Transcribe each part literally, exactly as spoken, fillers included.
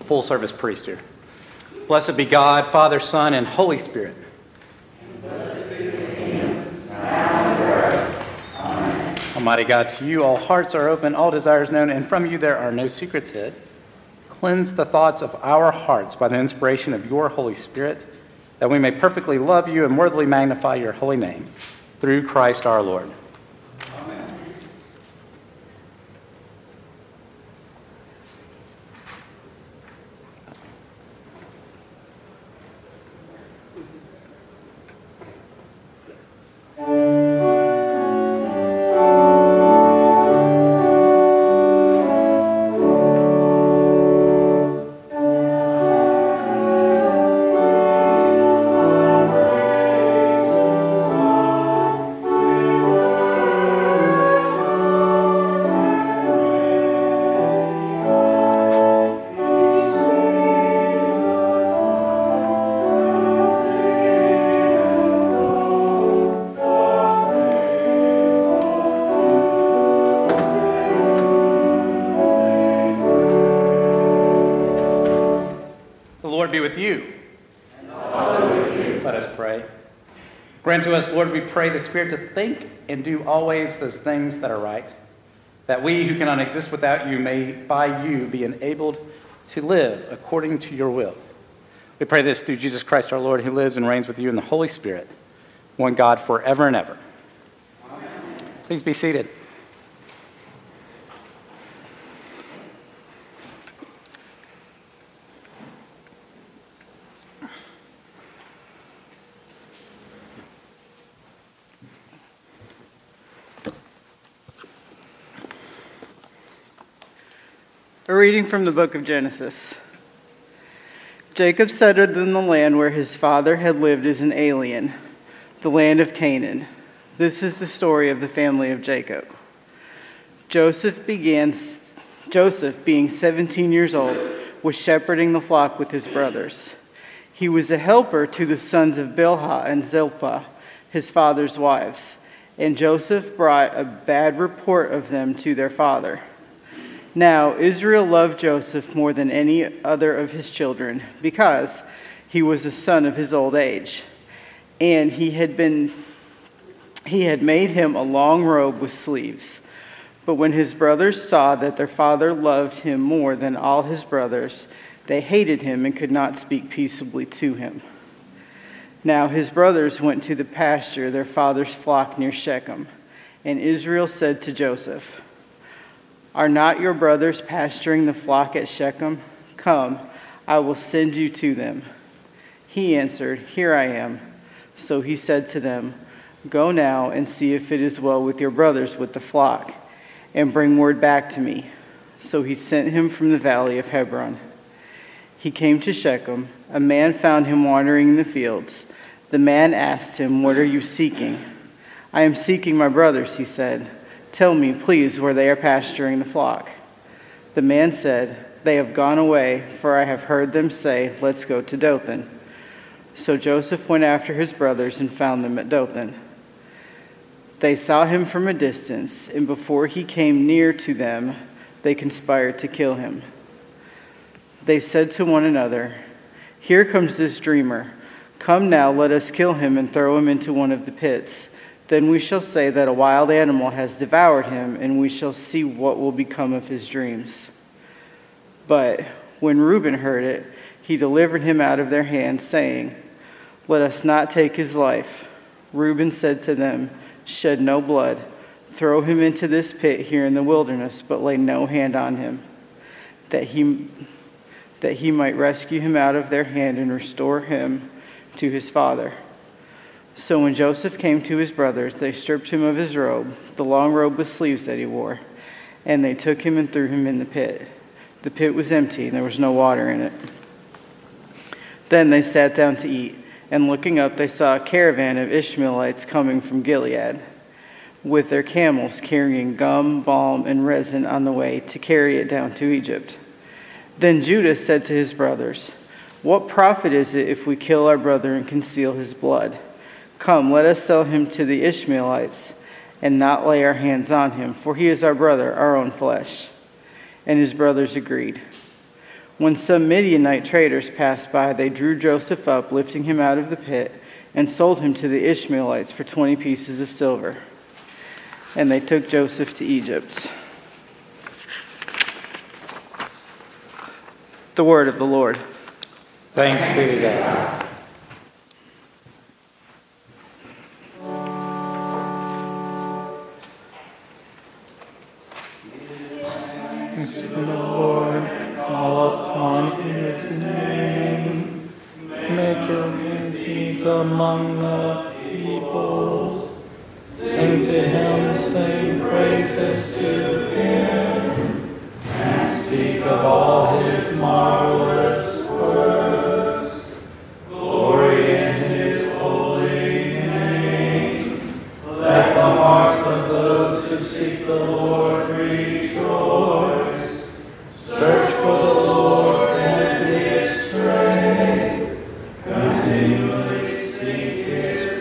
full service priest here. Blessed be God, Father, Son, and Holy Spirit. Almighty God, to you all hearts are open, all desires known, and from you there are no secrets hid. Cleanse the thoughts of our hearts by the inspiration of your Holy Spirit, that we may perfectly love you and worthily magnify your holy name, through Christ our Lord. Amen. Grant to us, Lord, we pray, the Spirit to think and do always those things that are right, that we who cannot exist without you may by you be enabled to live according to your will. We pray this through Jesus Christ our Lord, who lives and reigns with you in the Holy Spirit, one God forever and ever. Amen. Please be seated. A reading from the book of Genesis. Jacob settled in the land where his father had lived as an alien, the land of Canaan. This is the story of the family of Jacob. Joseph began, Joseph, being seventeen years old, was shepherding the flock with his brothers. He was a helper to the sons of Bilhah and Zilpah, his father's wives, and Joseph brought a bad report of them to their father. Now Israel loved Joseph more than any other of his children, because he was a son of his old age, and he had been he had made him a long robe with sleeves. But when his brothers saw that their father loved him more than all his brothers, they hated him and could not speak peaceably to him. Now his brothers went to the pasture their father's flock near Shechem, and Israel said to Joseph, "Are not your brothers pasturing the flock at Shechem? Come, I will send you to them." He answered, "Here I am." So he said to them, "Go now and see if it is well with your brothers with the flock, and bring word back to me." So he sent him from the valley of Hebron. He came to Shechem. A man found him wandering in the fields. The man asked him, "What are you seeking?" "I am seeking my brothers," he said. "Tell me, please, where they are pasturing the flock." The man said, "They have gone away, for I have heard them say, 'Let's go to Dothan.'" So Joseph went after his brothers and found them at Dothan. They saw him from a distance, and before he came near to them, they conspired to kill him. They said to one another, "Here comes this dreamer. Come now, let us kill him and throw him into one of the pits. Then we shall say that a wild animal has devoured him, and we shall see what will become of his dreams." But when Reuben heard it, he delivered him out of their hands, saying, "Let us not take his life." Reuben said to them, "Shed no blood. Throw him into this pit here in the wilderness, but lay no hand on him, that he, that he might rescue him out of their hand and restore him to his father." So when Joseph came to his brothers, they stripped him of his robe, the long robe with sleeves that he wore, and they took him and threw him in the pit. The pit was empty, and there was no water in it. Then they sat down to eat, and looking up they saw a caravan of Ishmaelites coming from Gilead, with their camels carrying gum, balm, and resin on the way to carry it down to Egypt. Then Judah said to his brothers, "What profit is it if we kill our brother and conceal his blood? Come, let us sell him to the Ishmaelites and not lay our hands on him, for he is our brother, our own flesh." And his brothers agreed. When some Midianite traders passed by, they drew Joseph up, lifting him out of the pit, and sold him to the Ishmaelites for twenty pieces of silver. And they took Joseph to Egypt. The word of the Lord. Thanks be to God. Thanks to the Lord, call upon his name. Make your deeds among the peoples. Sing to him, sing praises to him, and speak of all his marvelous works. Glory in his holy name. Let the hearts of those who seek the Lord rejoice. Search for the Lord and his strength. Continually seek his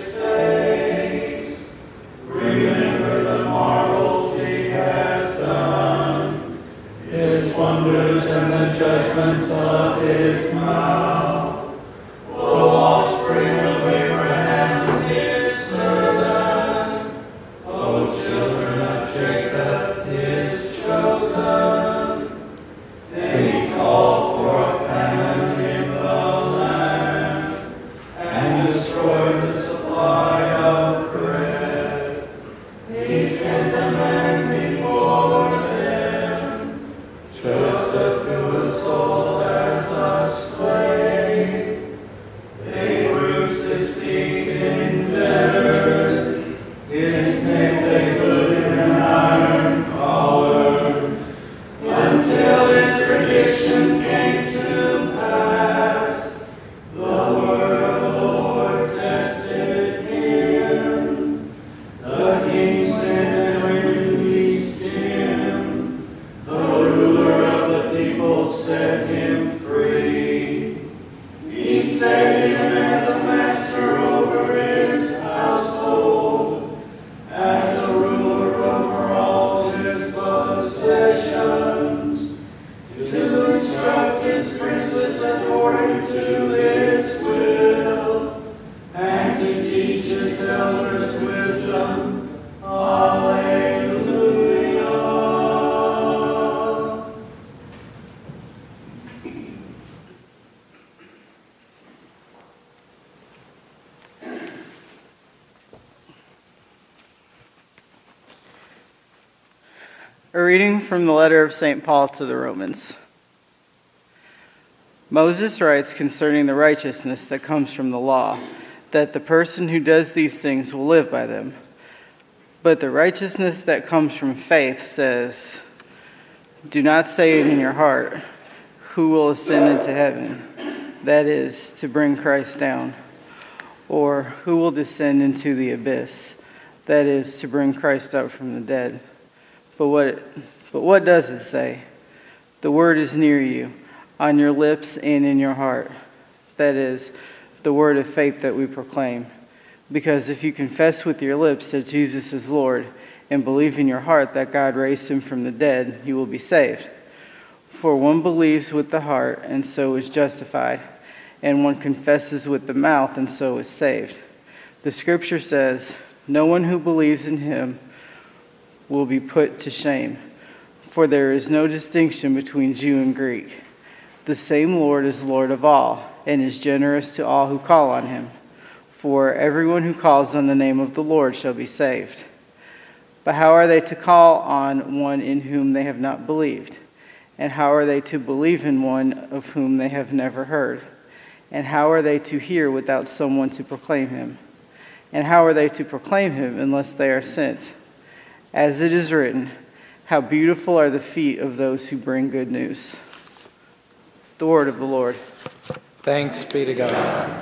face. Remember the marvels he has done, his wonders and the judgments of his mouth. O offspring of Abraham, his servant, O children of Jacob, his chosen. Then he called for a famine in the land, and destroyed the supply of bread. He sent a man before them, Joseph, who was sold as a slave. They bruised his feet in fetters, his neck they put in an iron collar, until his prediction came to pass. The word of the Lord tested him. The king sent and released him. The ruler of the people set him free. He set him as a master over his household, as a ruler over all his possessions, to instruct his princes according to his will, and to teach his elders wisdom. Alleluia. A reading from the letter of Saint Paul to the Romans. Moses writes concerning the righteousness that comes from the law, that the person who does these things will live by them. But the righteousness that comes from faith says, do not say in your heart, who will ascend into heaven? That is, to bring Christ down. Or who will descend into the abyss? That is, to bring Christ up from the dead. But what, but what does it say? The word is near you, on your lips and in your heart. That is, the word of faith that we proclaim. Because if you confess with your lips that Jesus is Lord, and believe in your heart that God raised him from the dead, you will be saved. For one believes with the heart, and so is justified, and one confesses with the mouth, and so is saved. The scripture says, no one who believes in him will be put to shame, for there is no distinction between Jew and Greek. The same Lord is Lord of all, and is generous to all who call on him. For everyone who calls on the name of the Lord shall be saved. But how are they to call on one in whom they have not believed? And how are they to believe in one of whom they have never heard? And how are they to hear without someone to proclaim him? And how are they to proclaim him unless they are sent? As it is written, how beautiful are the feet of those who bring good news. The word of the Lord. Thanks be to God.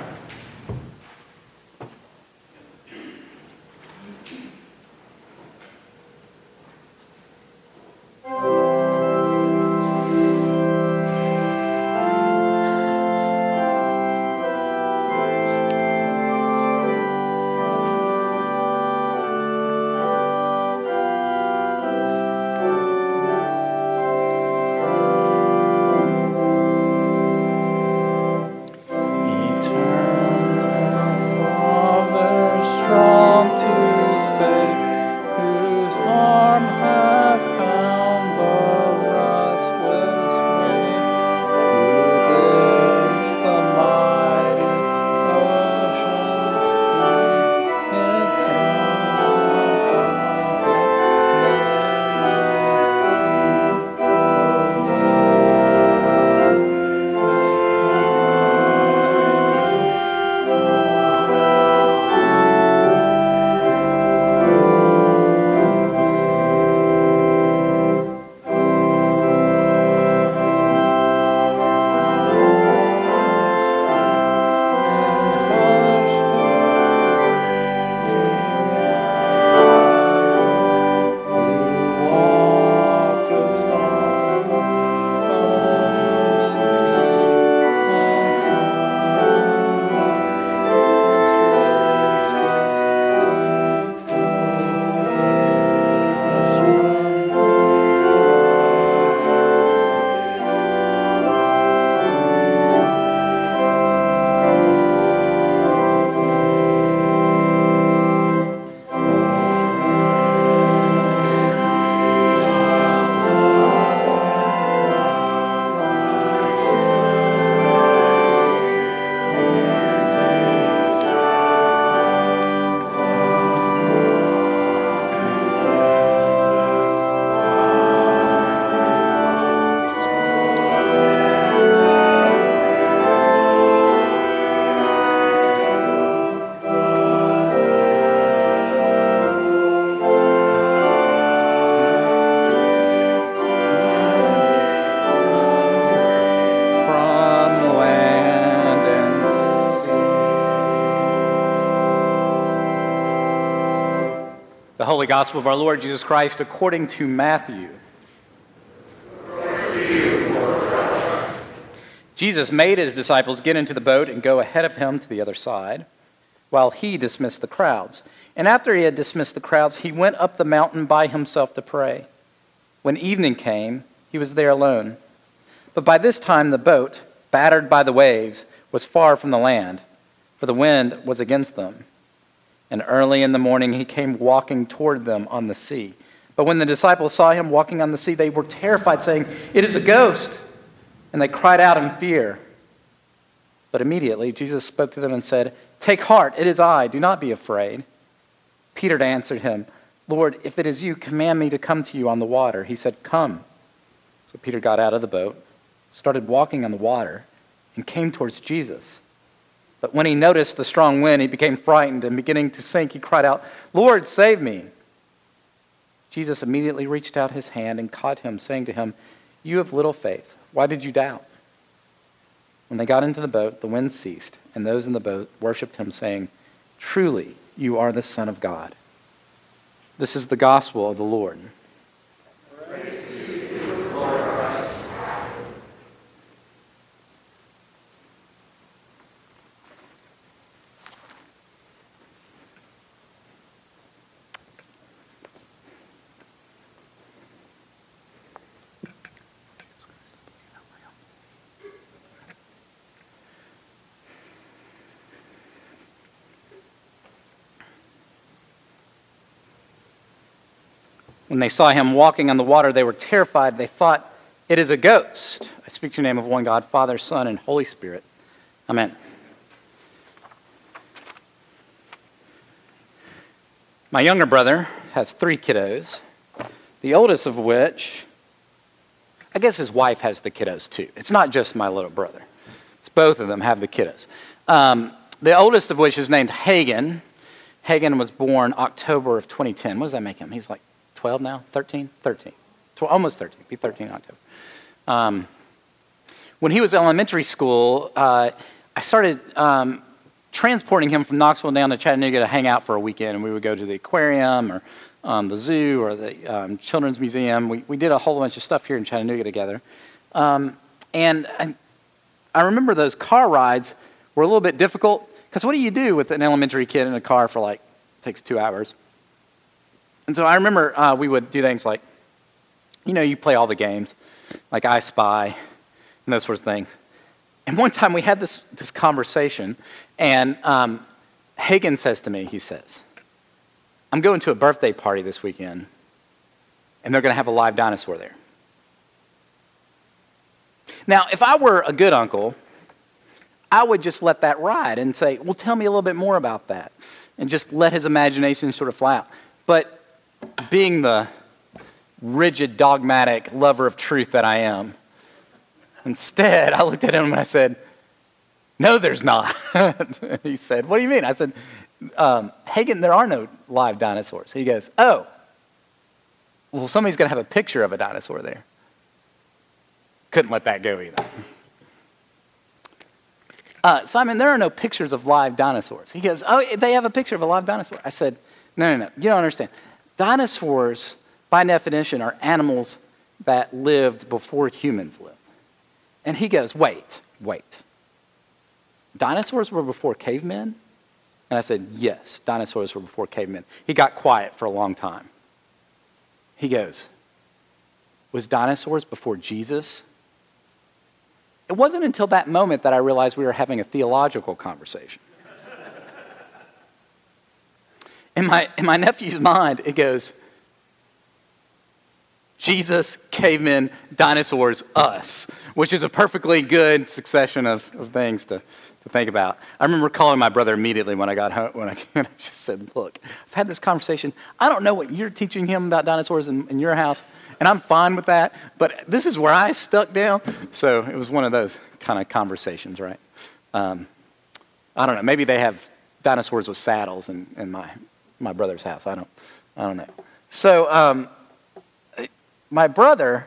The Holy Gospel of our Lord Jesus Christ according to Matthew. Jesus made his disciples get into the boat and go ahead of him to the other side, while he dismissed the crowds. And after he had dismissed the crowds, he went up the mountain by himself to pray. When evening came, he was there alone. But by this time the boat, battered by the waves, was far from the land, for the wind was against them. And early in the morning he came walking toward them on the sea. But when the disciples saw him walking on the sea, they were terrified, saying, "It is a ghost!" And they cried out in fear. But immediately Jesus spoke to them and said, "Take heart, it is I, do not be afraid." Peter answered him, "Lord, if it is you, command me to come to you on the water." He said, "Come." So Peter got out of the boat, started walking on the water, and came towards Jesus. But when he noticed the strong wind, he became frightened, and beginning to sink, he cried out, "Lord, save me." Jesus immediately reached out his hand and caught him, saying to him, "You have little faith. Why did you doubt?" When they got into the boat, the wind ceased, and those in the boat worshipped him, saying, "Truly, you are the Son of God." This is the gospel of the Lord. Praise to you, Lord Christ. When they saw him walking on the water, they were terrified. They thought, "It is a ghost." I speak to you in the name of one God, Father, Son, and Holy Spirit. Amen. My younger brother has three kiddos, the oldest of which, I guess his wife has the kiddos too. It's not just my little brother. It's both of them have the kiddos. Um, the oldest of which is named Hagen. Hagen was born October of twenty ten. What does that make him? He's like twelve now? thirteen? thirteen. Tw- almost thirteen. Be thirteen in October. Um, when he was in elementary school, uh, I started um, transporting him from Knoxville down to Chattanooga to hang out for a weekend. And we would go to the aquarium or um, the zoo or the um, children's museum. We, we did a whole bunch of stuff here in Chattanooga together. Um, and I, I remember those car rides were a little bit difficult. Because what do you do with an elementary kid in a car for like, takes two hours? And so I remember uh, we would do things like, you know, you play all the games, like I Spy and those sorts of things. And one time we had this, this conversation, and um, Hagen says to me, he says, "I'm going to a birthday party this weekend, and they're going to have a live dinosaur there." Now, if I were a good uncle, I would just let that ride and say, "Well, tell me a little bit more about that," and just let his imagination sort of fly out. But being the rigid, dogmatic lover of truth that I am, instead, I looked at him and I said, "No, there's not." He said, "What do you mean?" I said, um, "Hagen, there are no live dinosaurs." He goes, "Oh, well, somebody's going to have a picture of a dinosaur there." Couldn't let that go either. Uh, "Simon, there are no pictures of live dinosaurs." He goes, "Oh, they have a picture of a live dinosaur." I said, no, no, no, you don't understand. Dinosaurs, by definition, are animals that lived before humans lived. And he goes, wait, wait. Dinosaurs were before cavemen? And I said, yes, dinosaurs were before cavemen. He got quiet for a long time. He goes, was dinosaurs before Jesus? It wasn't until that moment that I realized we were having a theological conversation. In my, in my nephew's mind, it goes, Jesus, cavemen, dinosaurs, us, which is a perfectly good succession of, of things to, to think about. I remember calling my brother immediately when I got home, when I, when I just said, "Look, I've had this conversation. I don't know what you're teaching him about dinosaurs in, in your house, and I'm fine with that, but this is where I stuck down." So it was one of those kind of conversations, right? Um, I don't know. Maybe they have dinosaurs with saddles in, in my my brother's house. I don't, I don't know. So um, my brother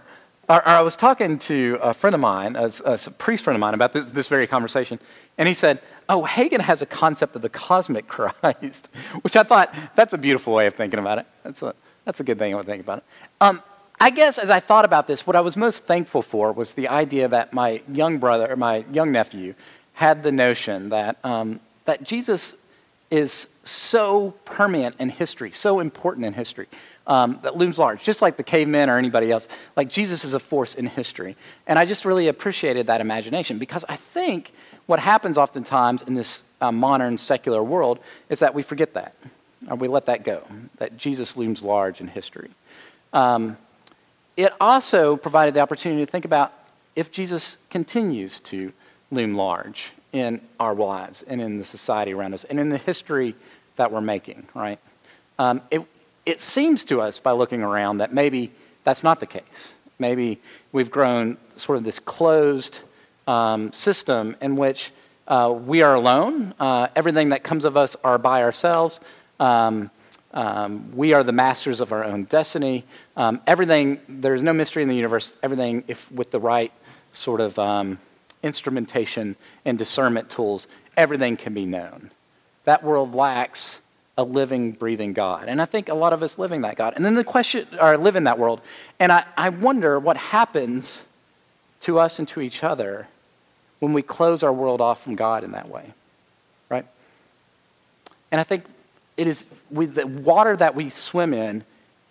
Or, or I was talking to a friend of mine, a, a priest friend of mine, about this, this very conversation, and he said, oh, Hagen has a concept of the cosmic Christ, which I thought, that's a beautiful way of thinking about it. That's a, that's a good thing to think about it. Um, I guess as I thought about this, what I was most thankful for was the idea that my young brother, or my young nephew, had the notion that um, that Jesus is so permeant in history, so important in history, um, that looms large, just like the cavemen or anybody else. Like Jesus is a force in history. And I just really appreciated that imagination, because I think what happens oftentimes in this uh, modern secular world is that we forget that, or we let that go, that Jesus looms large in history. Um, It also provided the opportunity to think about if Jesus continues to loom large in our lives and in the society around us and in the history that we're making, right? Um, it, it seems to us by looking around that maybe that's not the case. Maybe we've grown sort of this closed um, system in which uh, we are alone. Uh, everything that comes of us are by ourselves. Um, Um, we are the masters of our own destiny. Um, everything, there's no mystery in the universe. Everything, if with the right sort of um, instrumentation and discernment tools, everything can be known. That world lacks a living, breathing God. And I think a lot of us live in that God. And then the question, or live in that world. And I, I wonder what happens to us and to each other when we close our world off from God in that way, right? And I think it is with the water that we swim in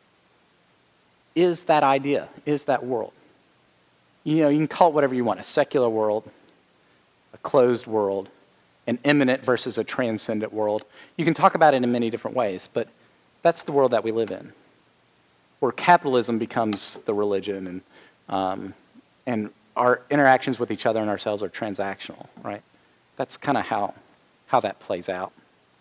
is that idea, is that world. You know, you can call it whatever you want, a secular world, a closed world, an immanent versus a transcendent world. You can talk about it in many different ways, but that's the world that we live in, where capitalism becomes the religion, and um, and our interactions with each other and ourselves are transactional, right? That's kind of how how that plays out.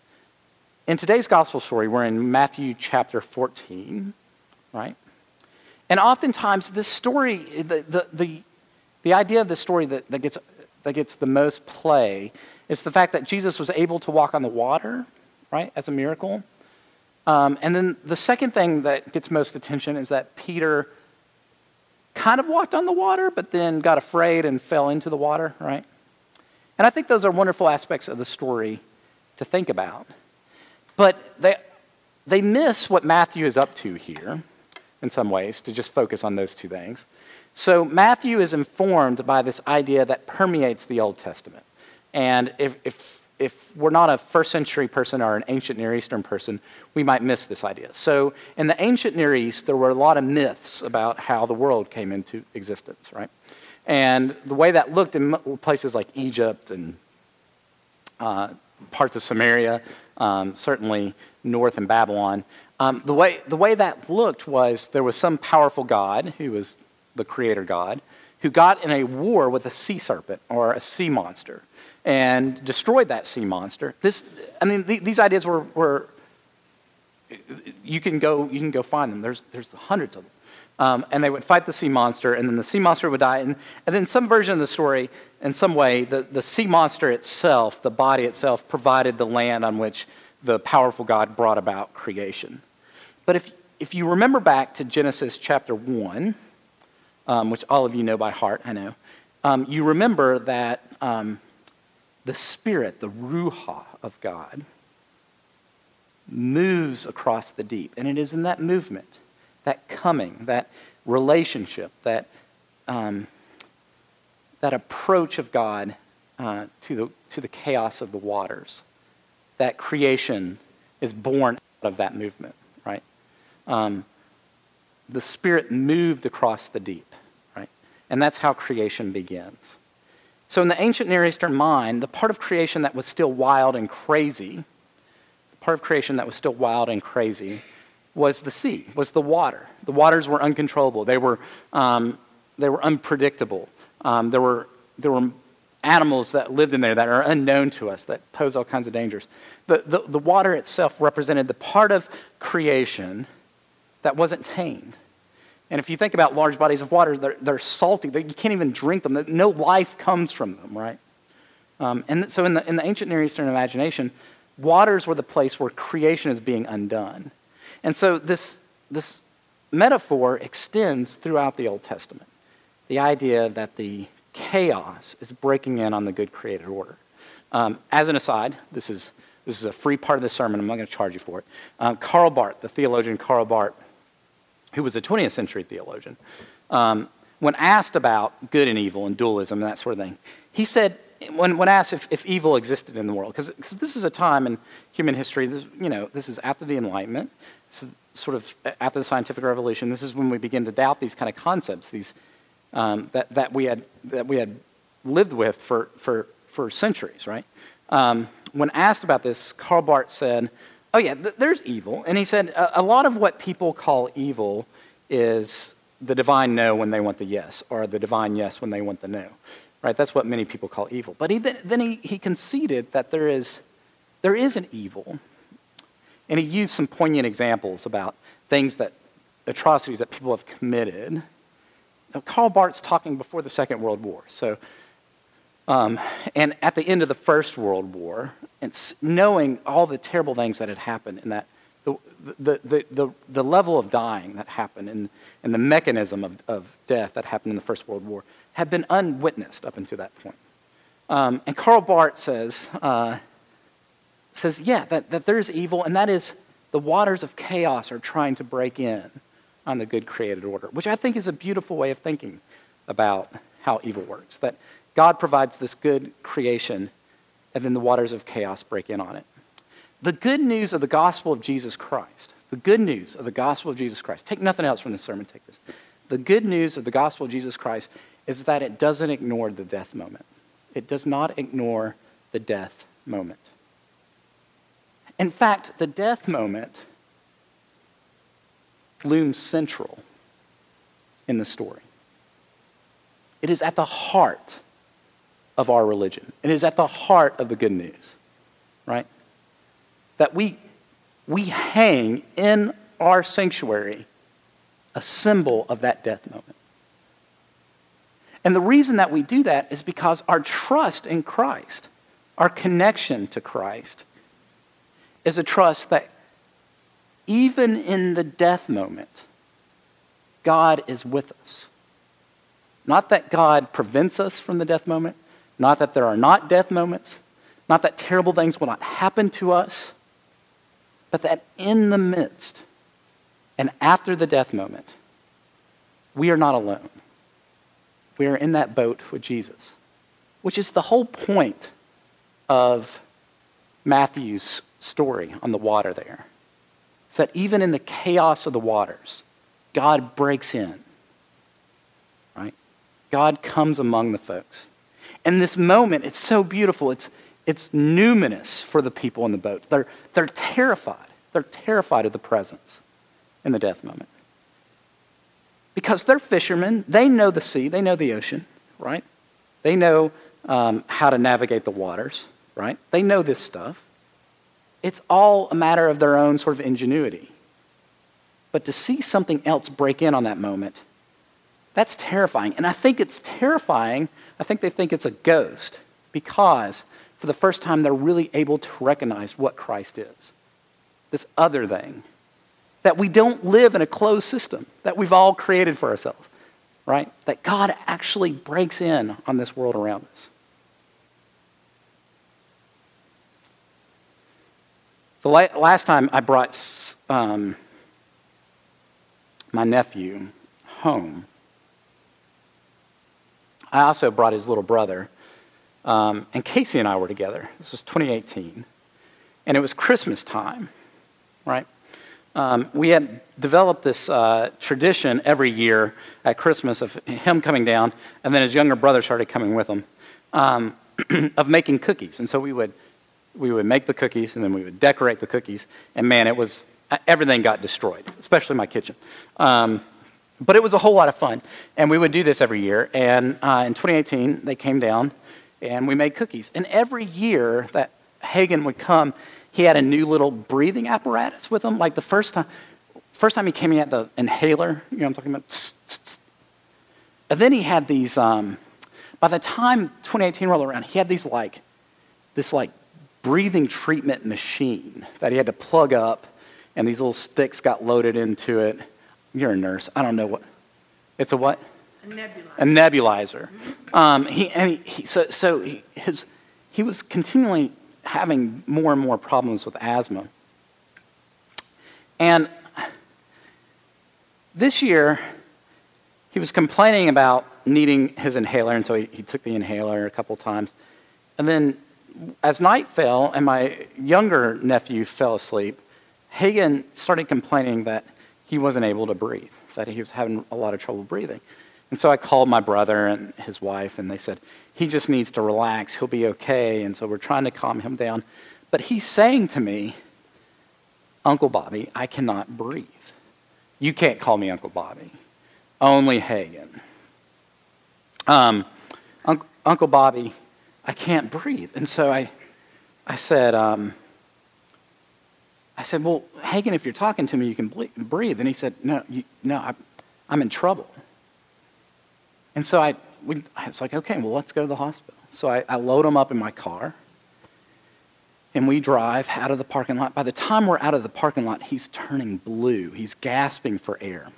In today's gospel story, we're in Matthew chapter fourteen, right? And oftentimes this story, the the the, the idea of the story that, that gets that gets the most play is the fact that Jesus was able to walk on the water, right, as a miracle. Um, and then the second thing that gets most attention is that Peter kind of walked on the water, but then got afraid and fell into the water, right? And I think those are wonderful aspects of the story to think about. But they they miss what Matthew is up to here in some ways, to just focus on those two things. So Matthew is informed by this idea that permeates the Old Testament. And if if if we're not a first century person or an ancient Near Eastern person, we might miss this idea. So in the ancient Near East, there were a lot of myths about how the world came into existence, right? And the way that looked in places like Egypt and uh, parts of Samaria, um, certainly north in Babylon, um, the way the way that looked was there was some powerful god who was the creator god who got in a war with a sea serpent or a sea monster and destroyed that sea monster. This, I mean, th- these ideas were, were you can go you can go find them. There's there's hundreds of them. Um, and they would fight the sea monster, and then the sea monster would die. And, and then some version of the story, in some way, the, the sea monster itself, the body itself, provided the land on which the powerful God brought about creation. But if if you remember back to Genesis chapter one, um, which all of you know by heart, I know, um, you remember that um, the Spirit, the Ruach of God, moves across the deep. And it is in that movement, that coming, that relationship, that um, that approach of God uh, to the to the chaos of the waters, that creation is born out of that movement, right? Um, the Spirit moved across the deep, right? And that's how creation begins. So in the ancient Near Eastern mind, the part of creation that was still wild and crazy, the part of creation that was still wild and crazy was the sea, was the water. The waters were uncontrollable. They were um, they were unpredictable. Um, there were there were animals that lived in there that are unknown to us, that pose all kinds of dangers. The, the, the water itself represented the part of creation that wasn't tamed. And if you think about large bodies of water, they're, they're salty. They, you can't even drink them. No life comes from them, right? Um, and so in the, in the ancient Near Eastern imagination, waters were the place where creation is being undone. And so this, this metaphor extends throughout the Old Testament. the idea that the chaos is breaking in on the good created order. Um, as an aside, this is this is a free part of the sermon. I'm not going to charge you for it. Um, Karl Barth, the theologian Karl Barth, who was a twentieth century theologian, um, when asked about good and evil and dualism and that sort of thing, he said, when, when asked if, if evil existed in the world, because this is a time in human history, this, you know, this is after the Enlightenment, this is sort of after the scientific revolution, this is when we begin to doubt these kind of concepts, these um, that, that we had that we had lived with for for, for centuries, right? Um, when asked about this, Karl Barth said, oh yeah, th- there's evil. And he said, a, a lot of what people call evil is the divine no when they want the yes, or the divine yes when they want the no, right? That's what many people call evil. But he, th- then he, he conceded that there is, there is an evil. And he used some poignant examples about things that, atrocities that people have committed. Now, Karl Barth's talking before the Second World War. So, um, and at the end of the First World War, and knowing all the terrible things that had happened in that, the the the the, the level of dying that happened and, and the mechanism of, of death that happened in the First World War had been unwitnessed up until that point. Um, and Karl Barth says, uh, says, yeah, that, that there's evil, and that is the waters of chaos are trying to break in on the good created order, which I think is a beautiful way of thinking about how evil works, that God provides this good creation, and then the waters of chaos break in on it. The good news of the gospel of Jesus Christ, the good news of the gospel of Jesus Christ, take nothing else from this sermon, take this. The good news of the gospel of Jesus Christ is that it doesn't ignore the death moment. It does not ignore the death moment. In fact, the death moment looms central in the story. It is at the heart of our religion. It is at the heart of the good news, right? That we, we hang in our sanctuary a symbol of that death moment. And the reason that we do that is because our trust in Christ, our connection to Christ, is a trust that even in the death moment, God is with us. Not that God prevents us from the death moment, not that there are not death moments, not that terrible things will not happen to us, but that in the midst and after the death moment, we are not alone. We are in that boat with Jesus, which is the whole point of Matthew's story on the water there. It's that even in the chaos of the waters, God breaks in, right? God comes among the folks. And this moment, it's so beautiful. It's, it's numinous for the people in the boat. They're, they're terrified. They're terrified of the presence in the death moment. Because they're fishermen. They know the sea. They know the ocean, right? They know um, how to navigate the waters, right? They know this stuff. It's all a matter of their own sort of ingenuity. But to see something else break in on that moment, that's terrifying. And I think it's terrifying. I think they think it's a ghost because for the first time they're really able to recognize what Christ is. This other thing. That we don't live in a closed system that we've all created for ourselves, right? That God actually breaks in on this world around us. The la- last time I brought um, my nephew home, I also brought his little brother, um, and Casey and I were together. This was twenty eighteen, and it was Christmas time, right? Um, we had developed this uh, tradition every year at Christmas of him coming down, and then his younger brother started coming with him, um, of making cookies. And so we would we would make the cookies, and then we would decorate the cookies. And man, it was everything got destroyed, especially my kitchen. Um, but it was a whole lot of fun, and we would do this every year. And uh, in twenty eighteen, they came down, and we made cookies. And every year that Hagen would come, he had a new little breathing apparatus with him. Like the first time, first time he came, he had the inhaler. You know what I'm talking about? Tss, tss, tss. And then he had these. Um, by the time twenty eighteen rolled around, he had these like, this like breathing treatment machine that he had to plug up, and these little sticks got loaded into it. You're a nurse. I don't know what. It's a what? A nebulizer. A nebulizer. Um, he, and he, he, so so he, his, he was continually having more and more problems with asthma. And this year, he was complaining about needing his inhaler, and so he, he took the inhaler a couple times. And then as night fell and my younger nephew fell asleep, Hagen started complaining that he wasn't able to breathe, that he was having a lot of trouble breathing. And so I called my brother and his wife, and they said, he just needs to relax, he'll be okay. And so we're trying to calm him down. But he's saying to me, Uncle Bobby, I cannot breathe. You can't call me Uncle Bobby, only Hagen. Um, Un- Uncle Bobby, I can't breathe. And so I, I said, um, I said, well, Hagen, if you're talking to me, you can ble- breathe. And he said, no, you, no, I, I'm in trouble. And so I, we, I was like, okay, well, let's go to the hospital. So I, I load him up in my car, and we drive out of the parking lot. By the time we're out of the parking lot, he's turning blue. He's gasping for air.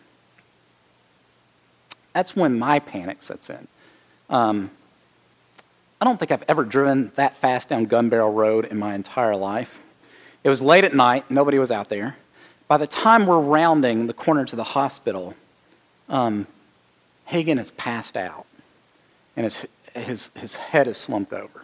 That's when my panic sets in. Um, I don't think I've ever driven that fast down Gun Barrel Road in my entire life. It was late at night. Nobody was out there. By the time we're rounding the corner to the hospital, um, Hagen has passed out, and his, his, his head is slumped over.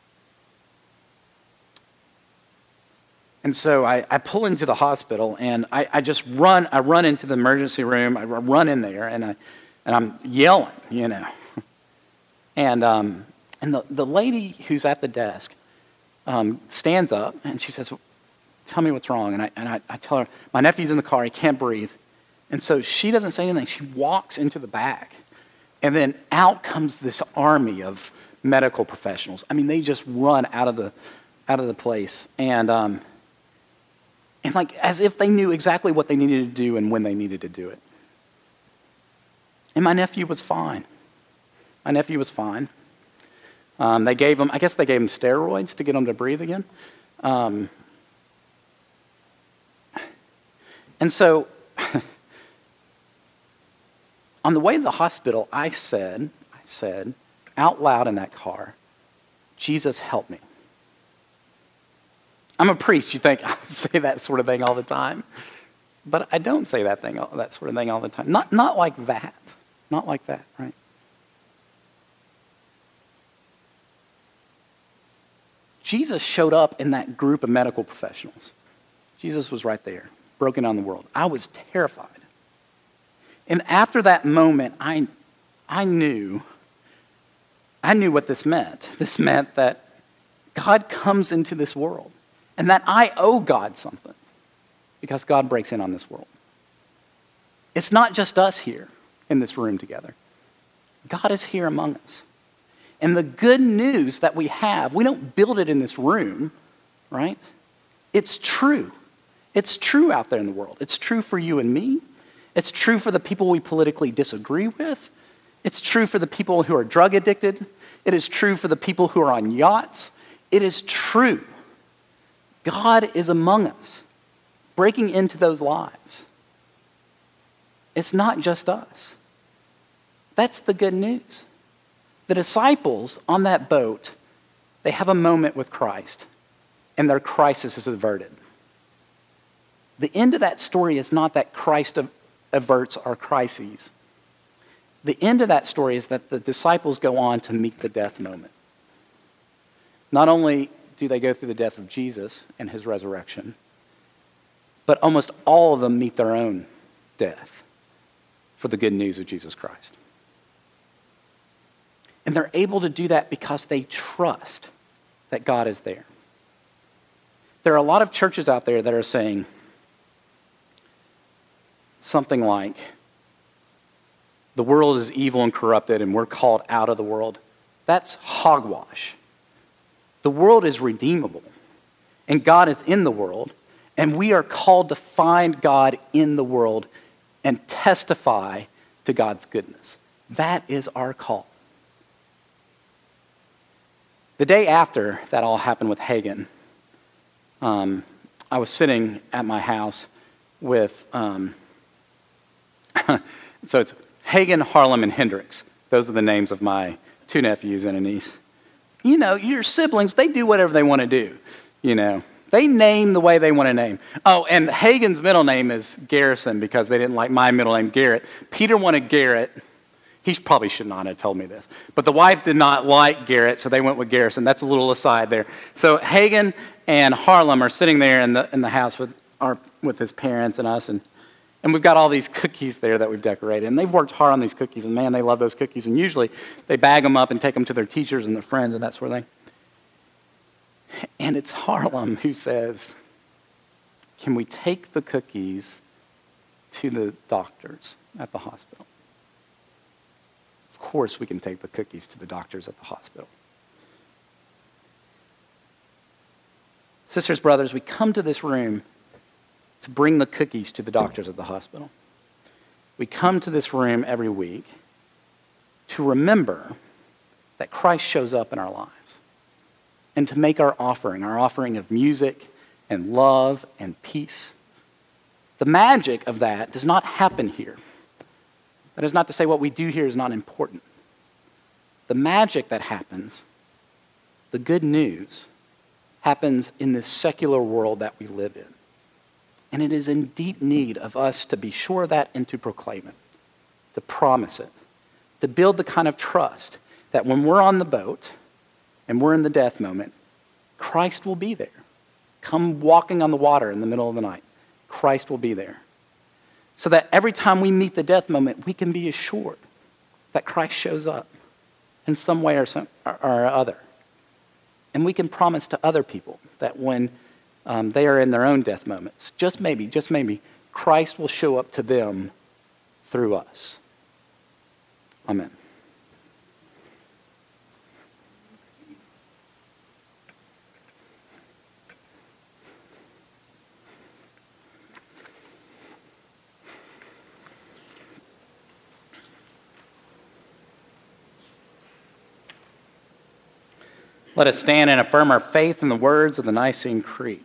And so I, I pull into the hospital, and I, I just run. I run into the emergency room. I run in there, and I, and I'm yelling, you know. And um, and the, the lady who's at the desk um, stands up, and she says, "Tell me what's wrong." And I and I, I tell her, "My nephew's in the car. He can't breathe." And so she doesn't say anything. She walks into the back, and then out comes this army of medical professionals. I mean, they just run out of the out of the place, and. Um, And like as if they knew exactly what they needed to do and when they needed to do it. And my nephew was fine. My nephew was fine. Um, they gave him, I guess they gave him steroids to get him to breathe again. Um, and so, on the way to the hospital, I said, I said out loud in that car, Jesus, help me. I'm a priest. You think I say that sort of thing all the time? But I don't say that thing, that sort of thing all the time. Not, not like that. Not like that, right? Jesus showed up in that group of medical professionals. Jesus was right there, broken down the world. I was terrified. And after that moment, I, I knew, I knew what this meant. This meant that God comes into this world. And that I owe God something because God breaks in on this world. It's not just us here in this room together. God is here among us. And the good news that we have, we don't build it in this room, right? It's true. It's true out there in the world. It's true for you and me. It's true for the people we politically disagree with. It's true for the people who are drug addicted. It is true for the people who are on yachts. It is true. God is among us, breaking into those lives. It's not just us. That's the good news. The disciples on that boat, they have a moment with Christ, and their crisis is averted. The end of that story is not that Christ averts our crises. The end of that story is that the disciples go on to meet the death moment. Not only do they go through the death of Jesus and his resurrection, but almost all of them meet their own death for the good news of Jesus Christ. And they're able to do that because they trust that God is there. There are a lot of churches out there that are saying something like, the world is evil and corrupted and we're called out of the world. That's hogwash. The world is redeemable, and God is in the world, and we are called to find God in the world and testify to God's goodness. That is our call. The day after that all happened with Hagen, um, I was sitting at my house with, um, so it's Hagen, Harlem, and Hendricks. Those are the names of my two nephews and a niece. You know, your siblings, they do whatever they want to do, you know. They name the way they want to name. Oh, and Hagen's middle name is Garrison because they didn't like my middle name, Garrett. Peter wanted Garrett. He probably should not have told me this. But the wife did not like Garrett, so they went with Garrison. That's a little aside there. So Hagen and Harlem are sitting there in the in the house with our with his parents and us, and And we've got all these cookies there that we've decorated. And they've worked hard on these cookies. And, man, they love those cookies. And usually they bag them up and take them to their teachers and their friends and that sort of thing. And it's Harlem who says, can we take the cookies to the doctors at the hospital? Of course we can take the cookies to the doctors at the hospital. Sisters, brothers, we come to this room to bring the cookies to the doctors at the hospital. We come to this room every week to remember that Christ shows up in our lives and to make our offering, our offering of music and love and peace. The magic of that does not happen here. That is not to say what we do here is not important. The magic that happens, the good news, happens in this secular world that we live in. And it is in deep need of us to be sure of that and to proclaim it, to promise it, to build the kind of trust that when we're on the boat and we're in the death moment, Christ will be there. Come walking on the water in the middle of the night. Christ will be there. So that every time we meet the death moment, we can be assured that Christ shows up in some way or, some, or, or other. And we can promise to other people that when Um, they are in their own death moments, just maybe, just maybe, Christ will show up to them through us. Amen. Let us stand and affirm our faith in the words of the Nicene Creed.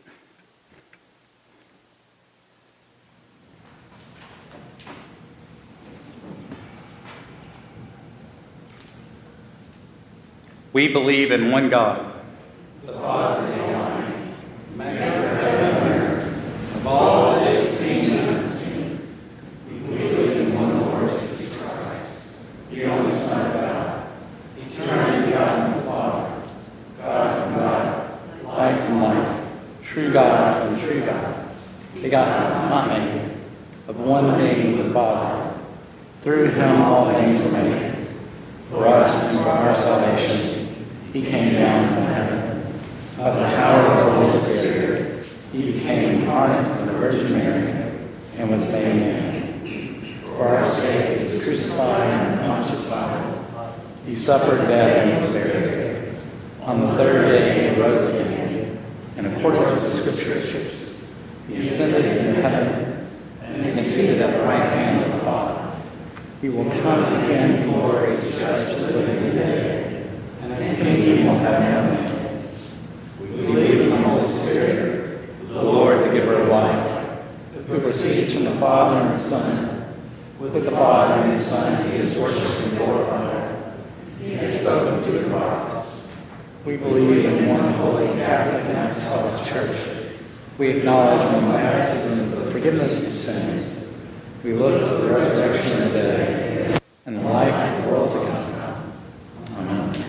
We believe in one God, the Father Almighty, maker of heaven and earth, of all that is seen and unseen. We believe in one Lord Jesus Christ, the only Son of God, eternally God and the Father, God from God, light from light, true God from true God, begotten, not made, of one being the Father. Through him all things were made. For us and for our salvation, he came down from heaven. By the power of the Holy Spirit, he became incarnate from the Virgin Mary and was made man. For our sake, he was crucified under Pontius Pilate. He suffered death and was buried. On the third day, he rose again. In accordance with the Scriptures, he ascended into heaven and is seated at the right hand of the Father. He will come again in glory to judge the living and the dead. And his kingdom will have no end. We believe in the Holy Spirit, the Lord, the giver of life, who proceeds from the Father and the Son. With the Father and the Son, he is worshipped and glorified. He has spoken through the prophets. We believe in one holy Catholic and Apostolic Church. We acknowledge one baptism for the forgiveness of sins. We look for the resurrection of the dead and the life of the world to come. Amen.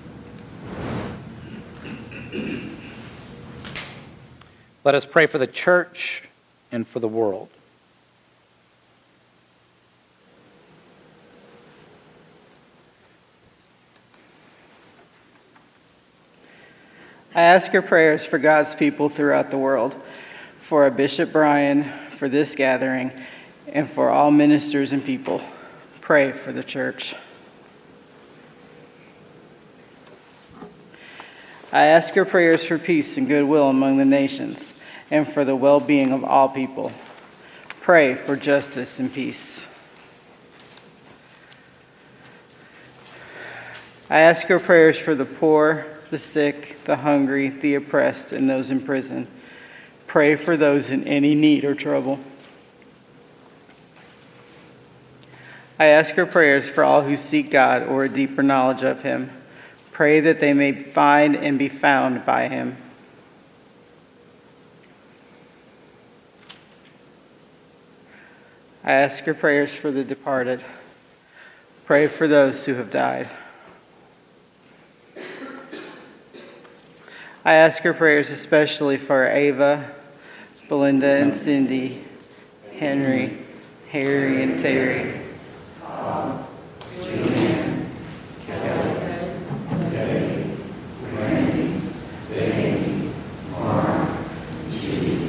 Let us pray for the church and for the world. I ask your prayers for God's people throughout the world, for our Bishop Brian, for this gathering, and for all ministers and people. Pray for the church. I ask your prayers for peace and goodwill among the nations, and for the well-being of all people. Pray for justice and peace. I ask your prayers for the poor, the sick, the hungry, the oppressed, and those in prison. Pray for those in any need or trouble. I ask your prayers for all who seek God or a deeper knowledge of him. Pray that they may find and be found by him. I ask your prayers for the departed. Pray for those who have died. I ask your prayers especially for Ava, Belinda and Cindy, Henry, Harry and Terry, Tom, Julian, Kelly, Debbie, Randy, Becky, Mark, G.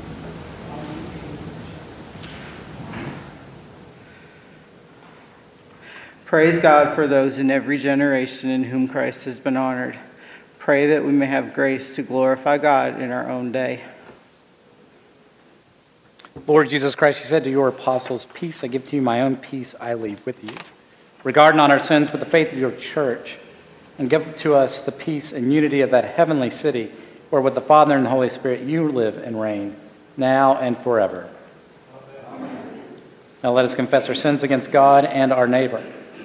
Praise God for those in every generation in whom Christ has been honored. Pray that we may have grace to glorify God in our own day. Lord Jesus Christ, you said to your apostles, peace I give to you, my own peace I leave with you. Regard not our sins, but the faith of your church, and give to us the peace and unity of that heavenly city, where with the Father and the Holy Spirit you live and reign, now and forever. Amen. Now let us confess our sins against God and our neighbor.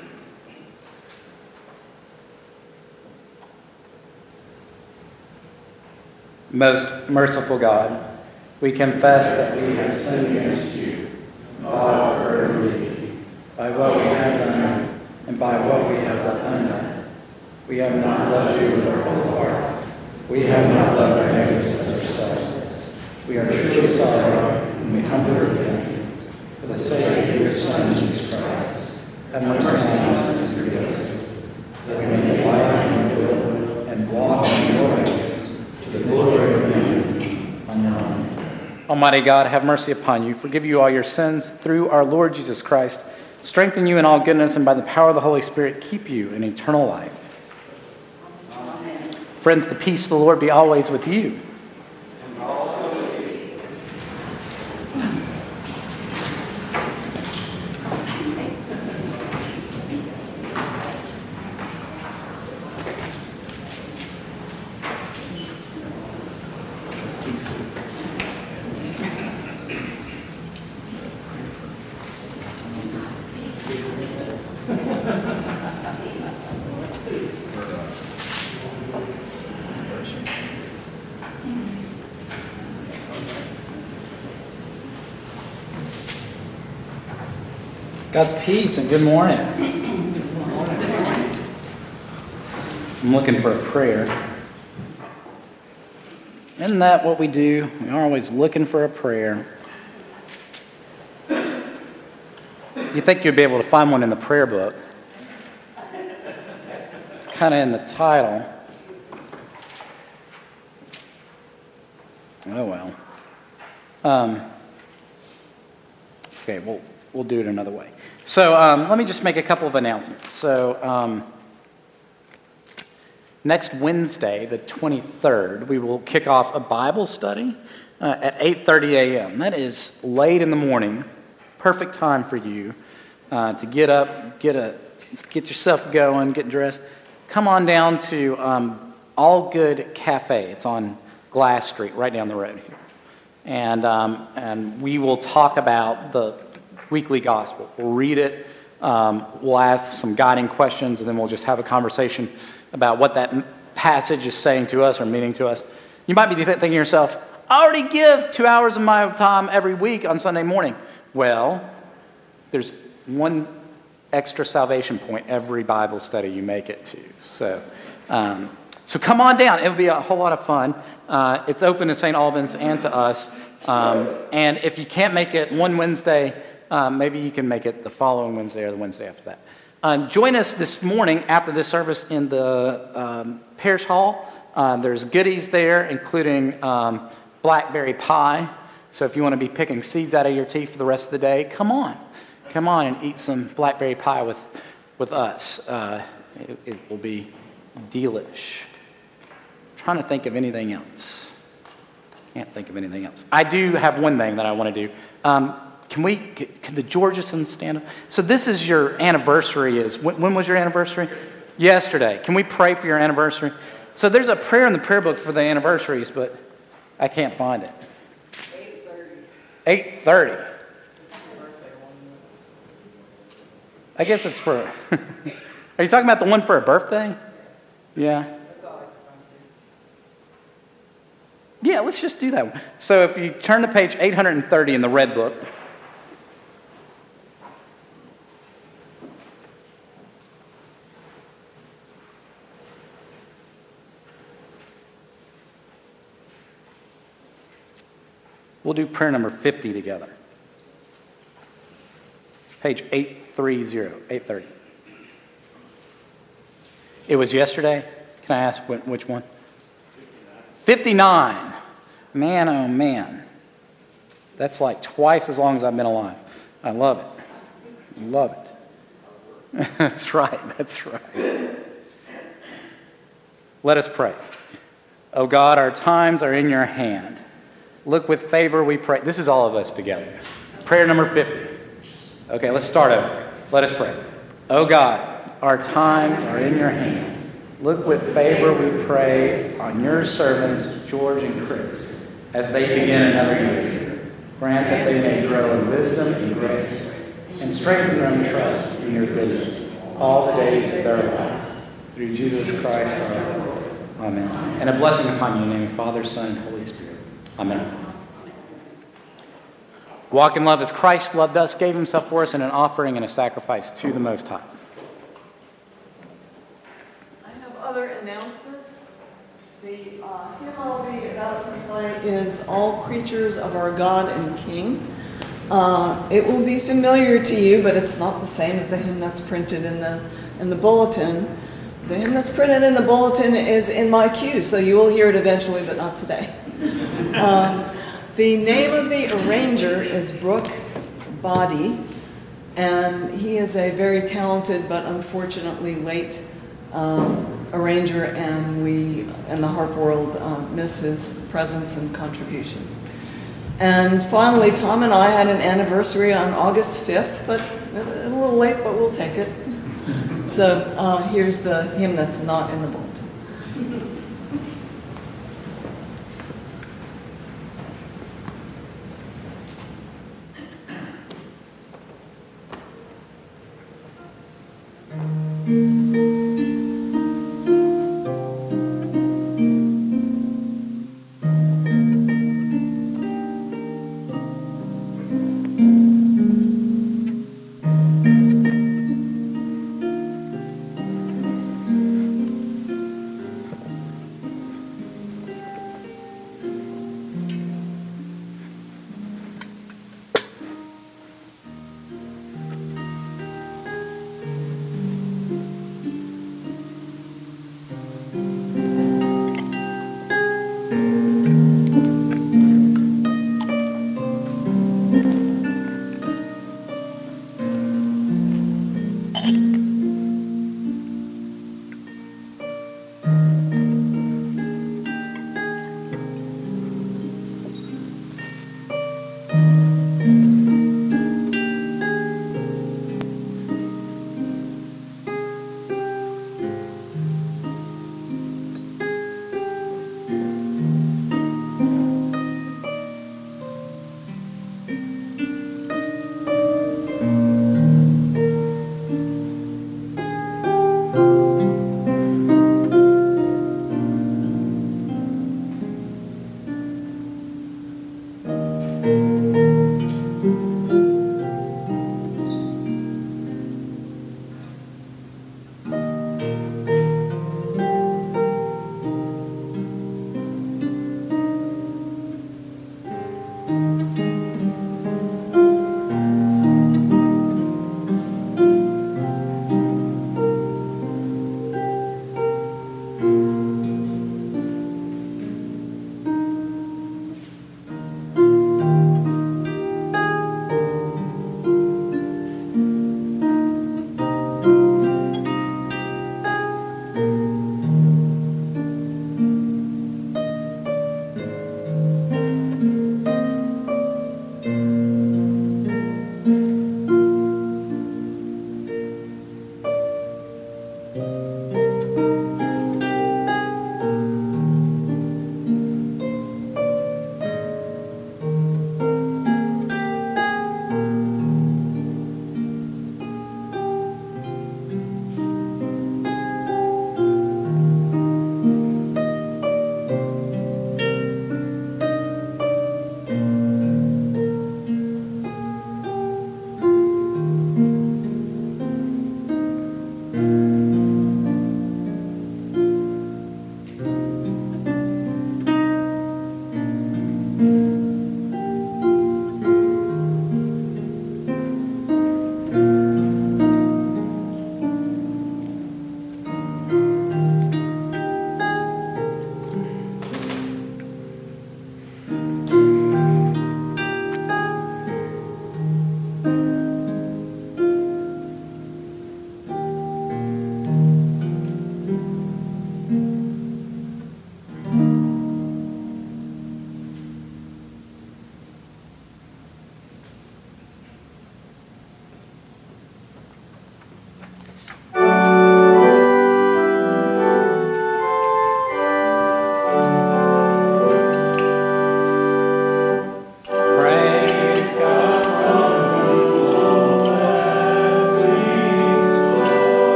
Most merciful God, we confess that we have sinned against you, in thought, word, and deed, by what we have done and by what we have left undone. We have not loved you with our whole heart. We have not loved our neighbors as ourselves. We are truly sorry, and we humbly repent. For the sake of your Son, Jesus Christ, have mercy on us and forgive us, that we may delight in your will and walk in your ways, to the glory of your name. Amen. Almighty God, have mercy upon you, forgive you all your sins through our Lord Jesus Christ, strengthen you in all goodness, and by the power of the Holy Spirit, keep you in eternal life. Amen. Friends, the peace of the Lord be always with you. And also with you. God's peace and good morning. I'm looking for a prayer. Isn't that what we do? We're always looking for a prayer. You think you'd be able to find one in the prayer book. It's kind of in the title. Oh, well. Um, okay, we'll, we'll do it another way. So um, let me just make a couple of announcements. So um, next Wednesday, the twenty-third, we will kick off a Bible study uh, at eight thirty a.m. That is late in the morning. Perfect time for you uh, to get up, get a, get yourself going, get dressed. Come on down to um, All Good Cafe. It's on Glass Street, right down the road here. And, um, and we will talk about the weekly gospel. We'll read it, um, we'll ask some guiding questions, and then we'll just have a conversation about what that passage is saying to us or meaning to us. You might be thinking to yourself, I already give two hours of my time every week on Sunday morning. Well, there's one extra salvation point every Bible study you make it to. So, um, so come on down. It'll be a whole lot of fun. Uh, it's open to Saint Albans and to us. Um, and if you can't make it one Wednesday, Um, maybe you can make it the following Wednesday or the Wednesday after that. Um, join us this morning after this service in the um, parish hall. Um, there's goodies there, including um, blackberry pie. So if you want to be picking seeds out of your teeth for the rest of the day, come on. Come on and eat some blackberry pie with, with us. Uh, it, it will be delish. I'm trying to think of anything else. Can't think of anything else. I do have one thing that I want to do. Um, Can we, can the Georgesons stand up? So this is your anniversary. Is when, when was your anniversary? Yesterday. Can we pray for your anniversary? So there's a prayer in the prayer book for the anniversaries, but I can't find it. eight thirty. eight thirty. I guess it's for, are you talking about the one for a birthday? Yeah. Yeah, let's just do that one. So if you turn to page eight hundred thirty in the red book. We'll do prayer number fifty together. Page eight thirty, eight thirty. It was yesterday? Can I ask what, which one? fifty-nine. Man, oh man. That's like twice as long as I've been alive. I love it. Love it. That's right. That's right. Let us pray. Oh God, our times are in your hand. Look with favor, we pray. This is all of us together. Prayer number fifty. Okay, let's start over. Let us pray. Oh God, our times are in your hand. Look with favor, we pray, on your servants, George and Chris, as they begin another year. Grant that they may grow in wisdom and grace, and strengthen their own trust in your goodness all the days of their life. Through Jesus Christ our Lord. Amen. And a blessing upon you in the name of Father, Son, and Holy Spirit. Amen. Walk in love as Christ loved us, gave himself for us in an offering and a sacrifice to the Most High. I have other announcements. The uh, hymn I'll be about to play is All Creatures of Our God and King. Uh, it will be familiar to you, but it's not the same as the hymn that's printed in the, in the bulletin. The hymn that's printed in the bulletin is in my queue, so you will hear it eventually, but not today. Um, the name of the arranger is Brooke Body, and he is a very talented but unfortunately late um, arranger, and we in the harp world uh, miss his presence and contribution. And finally, Tom and I had an anniversary on August fifth, but a little late, but we'll take it. So uh, here's the hymn that's not in the bulletin.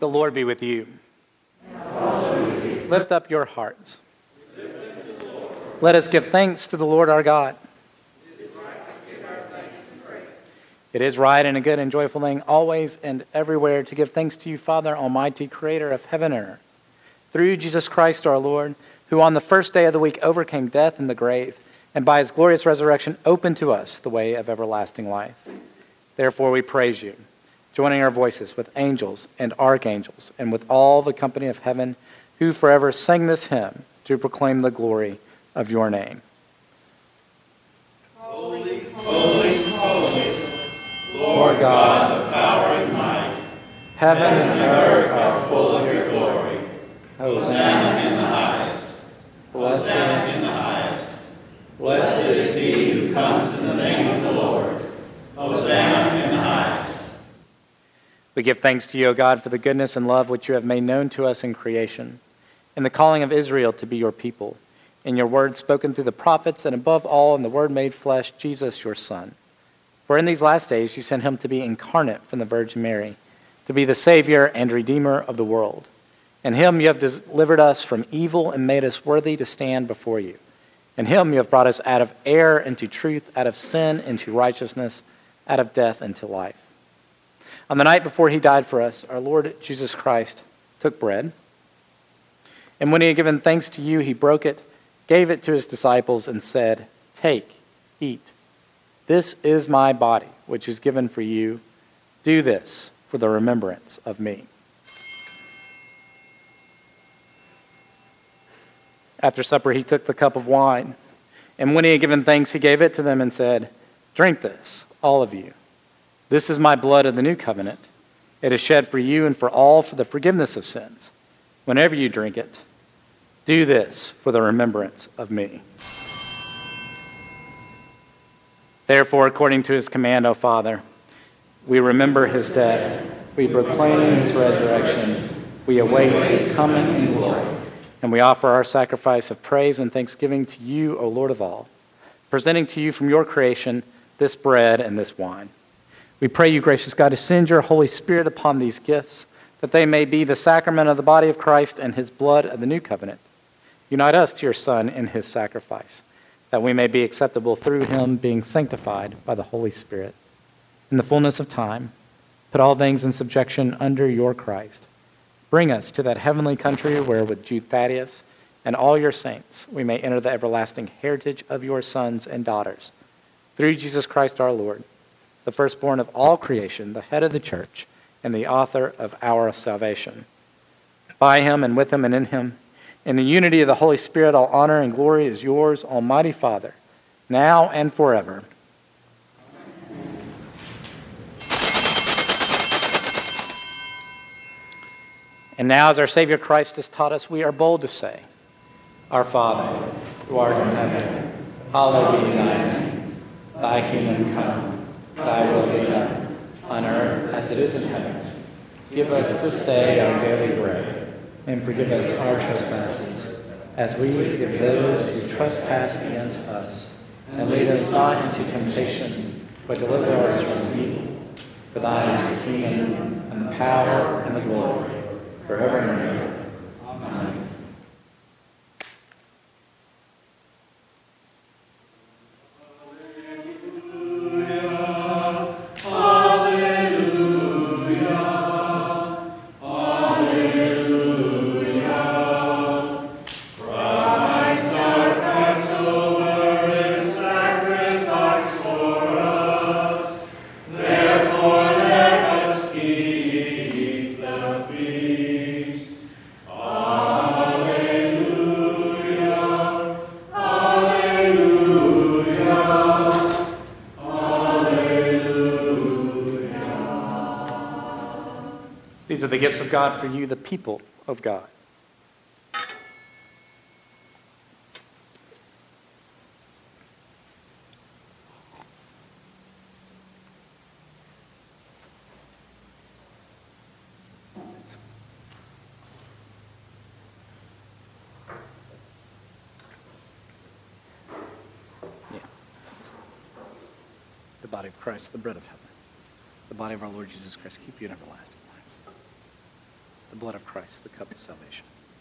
The Lord be with you. Lift up your hearts. Let us give thanks to the Lord our God. It is right and a good and joyful thing always and everywhere to give thanks to you, Father Almighty, creator of heaven and earth, through Jesus Christ our Lord, who on the first day of the week overcame death and the grave, and by his glorious resurrection opened to us the way of everlasting life. Therefore we praise you, joining our voices with angels and archangels and with all the company of heaven, who forever sing this hymn to proclaim the glory of your name. Holy, holy, holy, Lord God of power and might, heaven and earth are full of your glory. Hosanna in the highest. Hosanna in the highest. Blessed is he who comes in the name of the Lord. Hosanna in the highest. We give thanks to you, O God, for the goodness and love which you have made known to us in creation, in the calling of Israel to be your people, in your word spoken through the prophets, and above all in the word made flesh, Jesus, your Son. For in these last days you sent him to be incarnate from the Virgin Mary, to be the Savior and Redeemer of the world. In him you have delivered us from evil and made us worthy to stand before you. In him you have brought us out of error into truth, out of sin into righteousness, out of death into life. On the night before he died for us, our Lord Jesus Christ took bread, and when he had given thanks to you, he broke it, gave it to his disciples, and said, "Take, eat. This is my body, which is given for you. Do this for the remembrance of me." After supper, he took the cup of wine, and when he had given thanks, he gave it to them and said, "Drink this, all of you. This is my blood of the new covenant. It is shed for you and for all for the forgiveness of sins. Whenever you drink it, do this for the remembrance of me." Therefore, according to his command, O Father, we remember his death, we proclaim his resurrection, we await his coming in glory, and we offer our sacrifice of praise and thanksgiving to you, O Lord of all, presenting to you from your creation this bread and this wine. We pray you, gracious God, to send your Holy Spirit upon these gifts, that they may be the sacrament of the body of Christ and his blood of the new covenant. Unite us to your Son in his sacrifice, that we may be acceptable through him, being sanctified by the Holy Spirit. In the fullness of time, put all things in subjection under your Christ. Bring us to that heavenly country where with Jude Thaddeus and all your saints we may enter the everlasting heritage of your sons and daughters. Through Jesus Christ our Lord, the firstborn of all creation, the head of the church, and the author of our salvation. By him and with him and in him, in the unity of the Holy Spirit, all honor and glory is yours, Almighty Father, now and forever. And now, as our Savior Christ has taught us, we are bold to say, "Our Father, who art in heaven, hallowed be thy name. Thy kingdom come. Thy will be done, on earth as it is in heaven. Give us this day our daily bread, and forgive us our trespasses, as we forgive those who trespass against us. And lead us not into temptation, but deliver us from evil. For thine is the kingdom, and the power, and the glory, forever and ever. Amen." These are the gifts of God for you, the people of God. Yeah. The body of Christ, the bread of heaven. The body of our Lord Jesus Christ, keep you in everlasting life. the blood of Christ, the cup of salvation.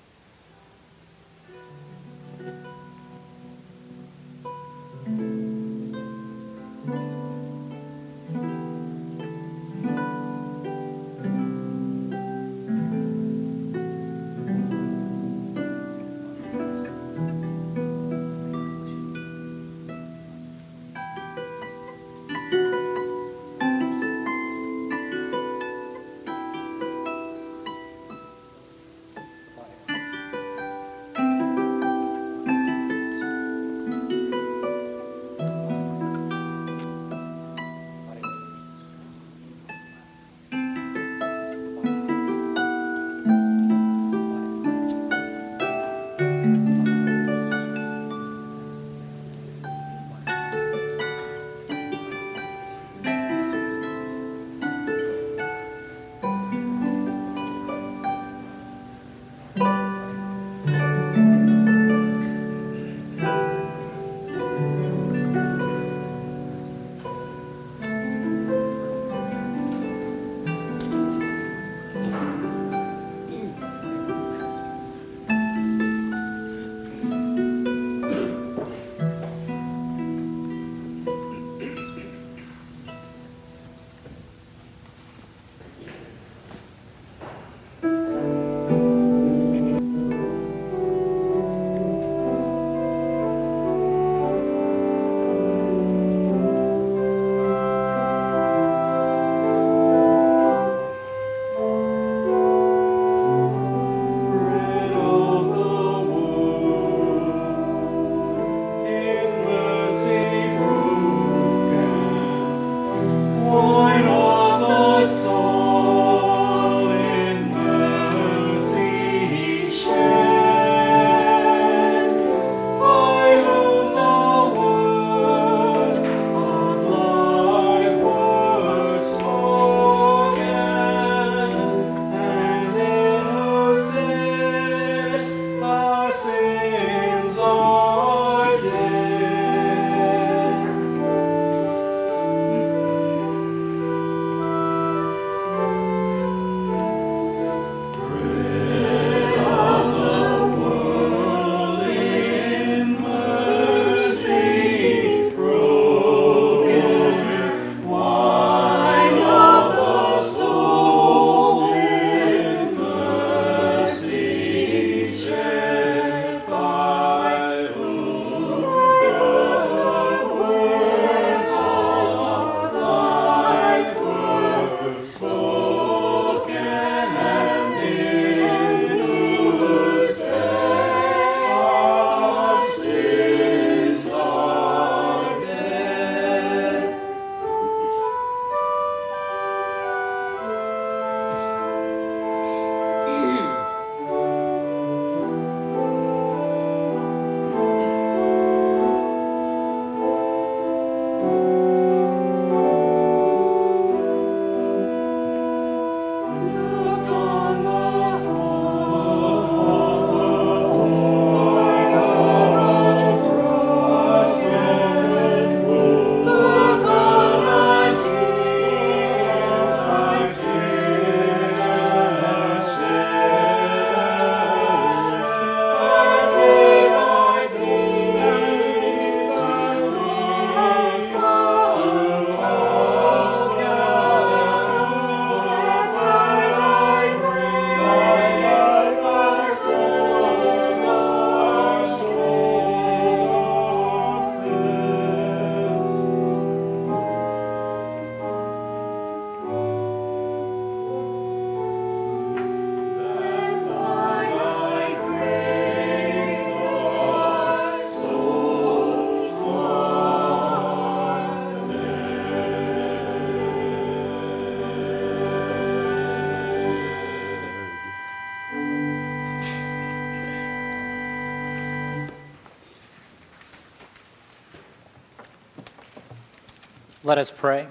Let us pray.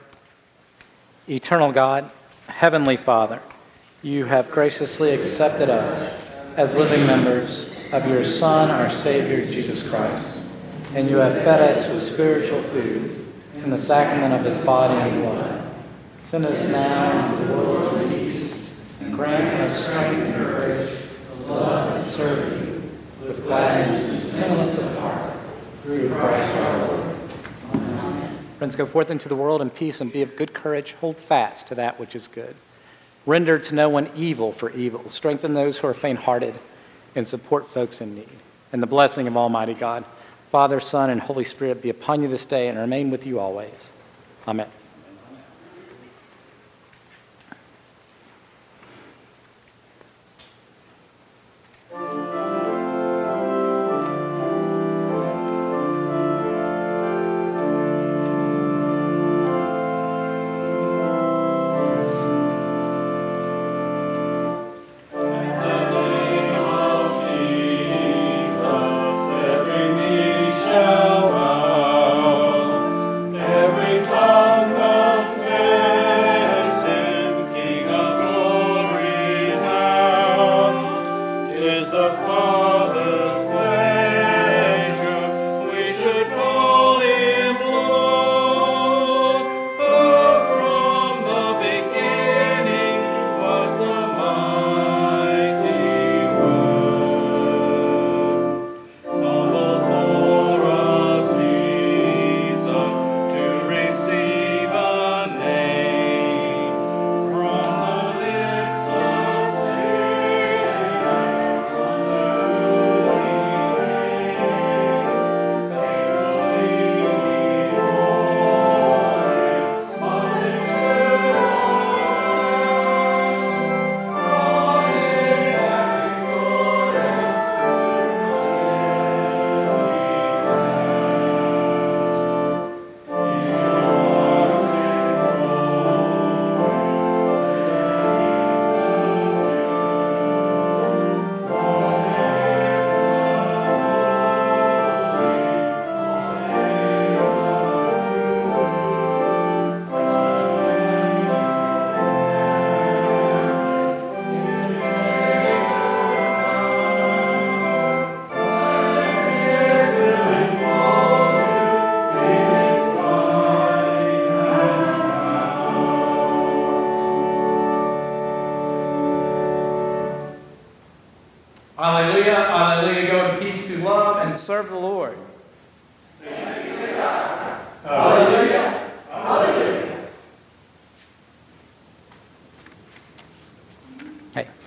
Eternal God, Heavenly Father, you have graciously accepted us as living members of your Son, our Savior, Jesus Christ, and you have fed us with spiritual food in the sacrament of his body and blood. Send us now into the world of peace and grant us strength and courage to love and serve you with gladness and singleness of heart, through Christ our Lord. Amen. Friends, go forth into the world in peace and be of good courage. Hold fast to that which is good. Render to no one evil for evil. Strengthen those who are faint-hearted and support folks in need. And the blessing of Almighty God, Father, Son, and Holy Spirit be upon you this day and remain with you always. Amen. Alleluia, alleluia. Go in peace to love and serve the Lord. Thanks be to God. Alleluia, alleluia. Hey.